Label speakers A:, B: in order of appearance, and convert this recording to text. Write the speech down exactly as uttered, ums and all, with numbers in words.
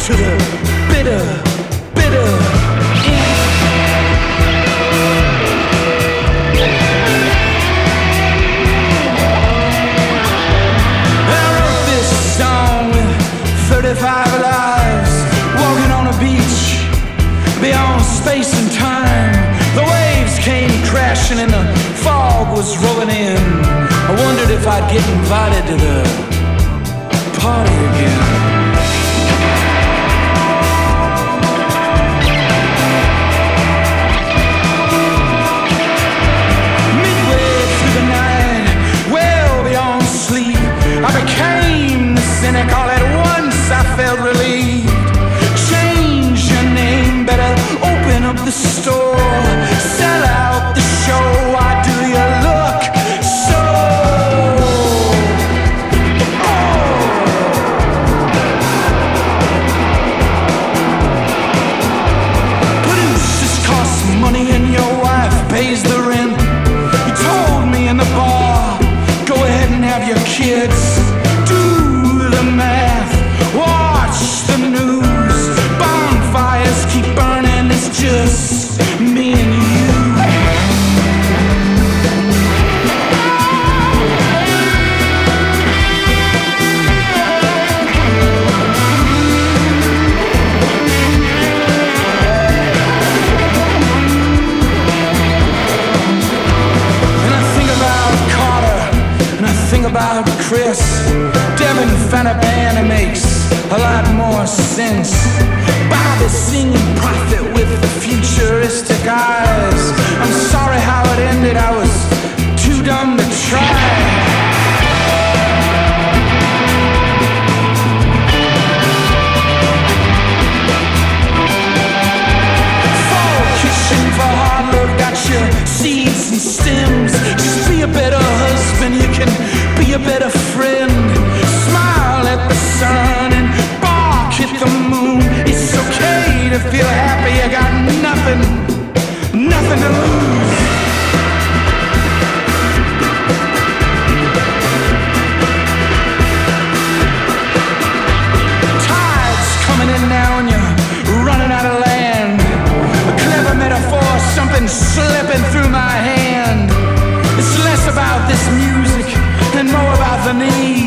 A: to the bitter, bitter end. I wrote this song with thirty-five lives, walking on a beach beyond space and time. The waves came crashing and the fog was rolling in. I wondered if I'd get invited to the party again. Midway through the night, well beyond sleep, I became the cynic. All at once I felt relieved. Change your name, better open up the store, sell out the show. Why do you look so? Producers cost money and your wife pays the rent. You told me in the bar, go ahead and have your kids. Do the math, watch the news. Bonfires keep burning, it's just me and you. About Chris, Devin Fanabana makes a lot more sense. Bobby singing prophet with the futuristic eyes. I'm sorry how it ended, I was too dumb to try. Fall kitchen for hard love, got your seeds and stems. Just be a better husband, you can be a better friend. Smile at the sun and bark at the moon. It's okay to feel happy, you got nothing, nothing to lose. Tide's coming in now and you're running out of land. A clever metaphor, something slipping through my hand. It's less about this music and more about the need.